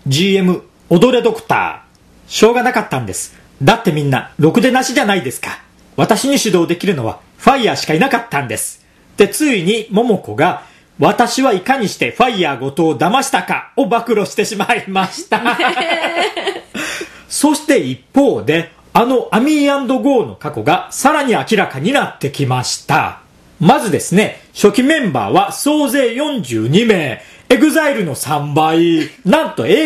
GM 踊れドクター。しょうがなかったんです。だってみんなろくでなしじゃないですか。私に指導できるのはファイヤーしかいなかったんです。で、ついに桃子が私はいかにしてファイヤー後藤を騙したかを暴露してしまいましたそして一方でアミー&ゴーの過去がさらに明らかになってきました。まずですね、初期メンバーは総勢42名、エグザイルの3倍、なんと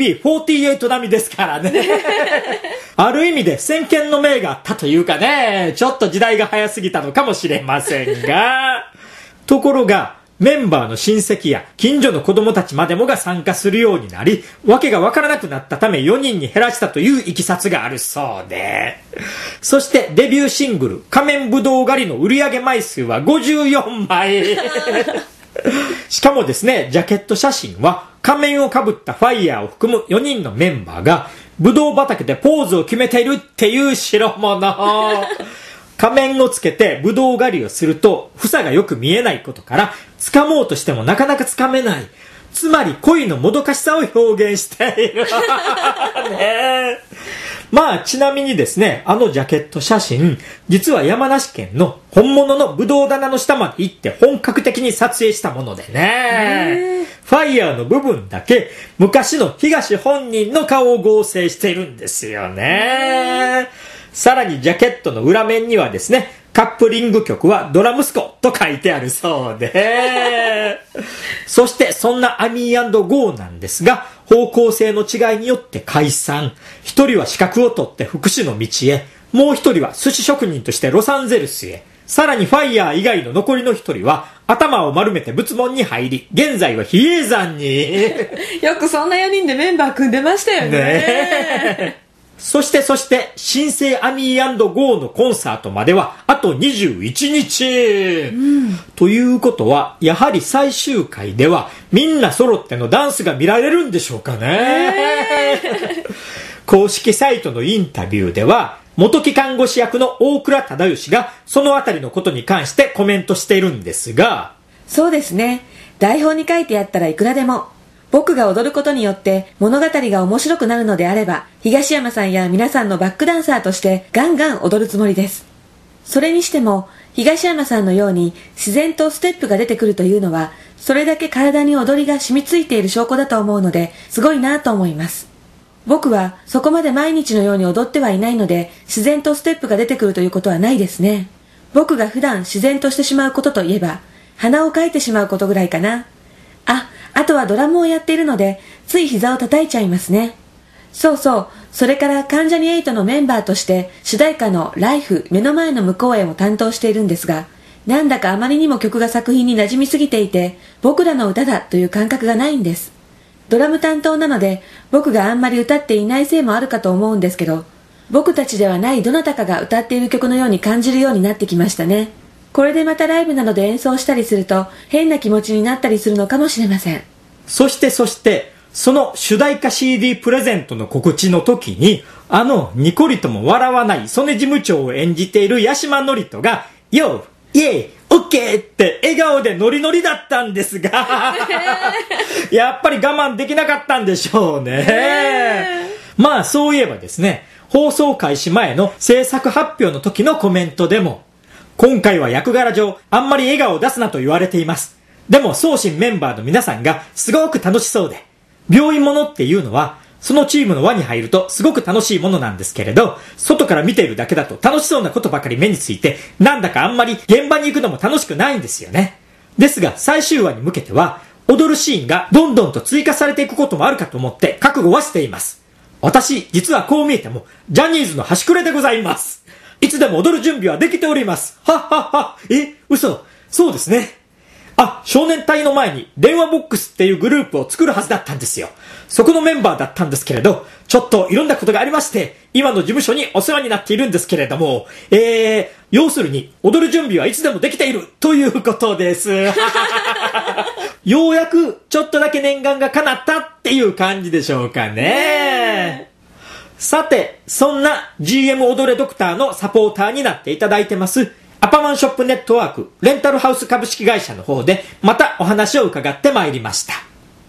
AKB48 並みですからねある意味で先見の明があったというかね、ちょっと時代が早すぎたのかもしれませんがところがメンバーの親戚や近所の子供たちまでもが参加するようになり、わけがわからなくなったため4人に減らしたといういきさつがあるそうで、そしてデビューシングル仮面ぶどう狩りの売上枚数は54枚しかもですね、ジャケット写真は仮面をかぶったファイヤーを含む4人のメンバーがぶどう畑でポーズを決めているっていう代物仮面をつけてぶどう狩りをすると房がよく見えないことから掴もうとしてもなかなか掴めない、つまり恋のもどかしさを表現しているね。まあちなみにですね、ジャケット写真、実は山梨県の本物のぶどう棚の下まで行って本格的に撮影したものでね、ファイヤーの部分だけ昔の東本人の顔を合成しているんですよね。さらにジャケットの裏面にはですね、カップリング曲はドラ息子と書いてあるそうでそしてそんなアミー&ゴーなんですが、方向性の違いによって解散。一人は資格を取って福祉の道へ、もう一人は寿司職人としてロサンゼルスへ、さらにファイヤー以外の残りの一人は頭を丸めて仏門に入り、現在は比叡山によくそんな4人でメンバー組んでましたよねそして新生アミー&ゴーのコンサートまではあと21日、ということはやはり最終回ではみんな揃ってのダンスが見られるんでしょうかね、公式サイトのインタビューでは元木看護師役の大倉忠義がそのあたりのことに関してコメントしているんですが、 そうですね、台本に書いてあったらいくらでも、僕が踊ることによって物語が面白くなるのであれば、東山さんや皆さんのバックダンサーとしてガンガン踊るつもりです。それにしても東山さんのように自然とステップが出てくるというのは、それだけ体に踊りが染みついている証拠だと思うので、すごいなと思います。僕はそこまで毎日のように踊ってはいないので、自然とステップが出てくるということはないですね。僕が普段自然としてしまうことといえば、鼻をかいてしまうことぐらいかな。あとはドラムをやっているので、つい膝を叩いちゃいますね。そうそう、それから関ジャニ∞のメンバーとして主題歌のライフ目の前の向こうへを担当しているんですが、なんだかあまりにも曲が作品に馴染みすぎていて、僕らの歌だという感覚がないんです。ドラム担当なので、僕があんまり歌っていないせいもあるかと思うんですけど、僕たちではないどなたかが歌っている曲のように感じるようになってきましたね。これでまたライブなどで演奏したりすると変な気持ちになったりするのかもしれません。 そしてその主題歌 CD プレゼントの告知の時に、ニコリとも笑わない曽根事務長を演じている八島智人がヨーイエイオッケーって笑顔でノリノリだったんですがやっぱり我慢できなかったんでしょうね。まあそういえばですね、放送開始前の制作発表の時のコメントでも、今回は役柄上あんまり笑顔を出すなと言われています。でも送信メンバーの皆さんがすごく楽しそうで、病院ものっていうのはそのチームの輪に入るとすごく楽しいものなんですけれど、外から見ているだけだと楽しそうなことばかり目について、なんだかあんまり現場に行くのも楽しくないんですよね。ですが最終話に向けては踊るシーンがどんどんと追加されていくこともあるかと思って覚悟はしています。私実はこう見えてもジャニーズの端くれでございます。いつでも踊る準備はできております。はっはっは。嘘。そうですね。少年隊の前に電話ボックスっていうグループを作るはずだったんですよ。そこのメンバーだったんですけれど、ちょっといろんなことがありまして、今の事務所にお世話になっているんですけれども、要するに踊る準備はいつでもできているということです。ようやくちょっとだけ念願が叶ったっていう感じでしょうかね。さて、そんな GM 踊れドクターのサポーターになっていただいてますアパマンショップネットワークレンタルハウス株式会社の方でまたお話を伺ってまいりました。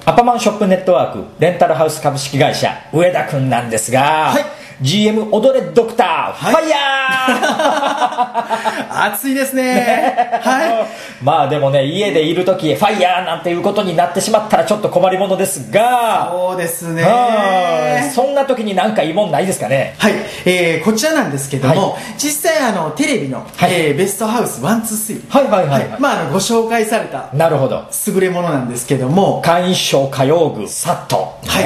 アパマンショップネットワークレンタルハウス株式会社上田くんなんですが、 はい、 GM 踊れドクター、ファイヤー暑いですねはいまあでもね、家でいるときファイヤーなんていうことになってしまったらちょっと困りものですが、 そうですね、 そんな時になんかいいもんないですかね。 はい、こちらなんですけども、 はい、 実際テレビの、 はい、 ベストハウス123、 はいはいはい、はい、 まあ、ご紹介されたなるほど優れものなんですけども、 会員証歌謡具サット、 はい、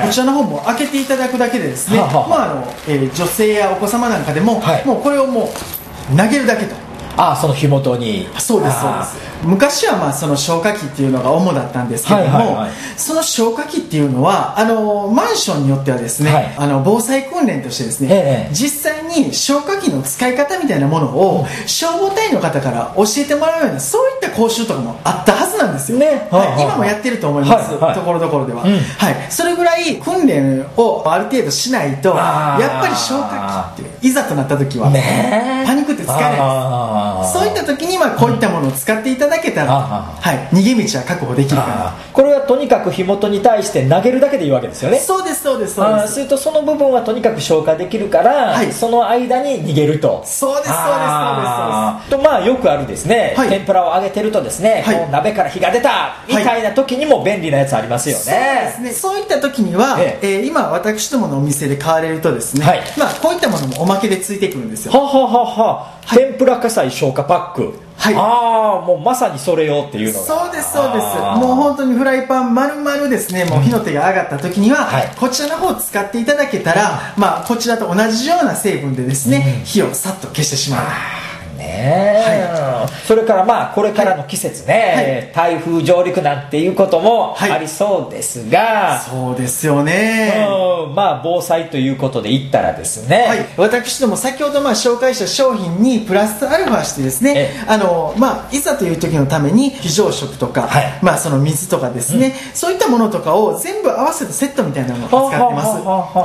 こちらの方も開けていただくだけでですね、まあ女性やお子様なんかでも、はい、もうこれをもう投げるだけと。 その火元に。 そうですそうです。昔はまあその消火器っていうのが主だったんですけども、はいはいはい、その消火器っていうのはマンションによってはですね、はい、防災訓練としてですね、実際に消火器の使い方みたいなものを消防隊員の方から教えてもらうような、そういった講習とかもあったはずなんですよ、ね、はい、今もやってると思います、はいはい、ところどころでは、うん、はい、それぐらい訓練をある程度しないと、やっぱり消火器っていざとなった時は、ね、パニックって使えないです。そういった時にこういったものを使っていただけたら、はい、逃げ道は確保できるかな。 これはとにかく火元に対して投げるだけでいいわけですよね。 そうですそうですそうです。 するとその部分はとにかく消化できるから、はい、その間に逃げると。 そうですそうですそうですと、まあよくあるですね、はい、天ぷらを揚げてるとですね、はい、こう鍋から火が出たみたいな時にも便利なやつありますよね。 そうですね。そういった時には、今私どものお店で買われるとですね、はい、まあこういったものもおまけでついてくるんですよ。 はははは、はい、天ぷら火災消火パック、はい、もうまさにそれよっていうのが。 そうですそうです。もう本当にフライパン丸々ですね、もう火の手が上がった時には、はい、こちらの方を使っていただけたら、まあこちらと同じような成分でですね、火をさっと消してしまう。 ね、はい、それからまあこれからの季節ね、はい、台風上陸なんていうこともありそうですが、はい、 そうですよね、 まあ防災ということで言ったらですね、 はい、私ども先ほど紹介した商品にプラスアルファしてですね、まあ、いざという時のために非常食とか、はい、まあ、その水とかですね、うん、そういったものとかを全部合わせたセットみたいなのを使ってます。はい、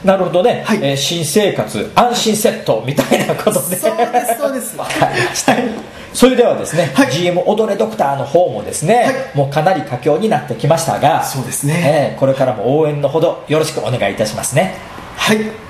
なるほどね、はい、新生活安心セットみたいなことで、 そうですそうですはい、それではですね、はい、GM 踊れドクターの方もですね、はい、もうかなり佳境になってきましたが、 そうですね、 これからも応援のほどよろしくお願いいたしますね。 はい。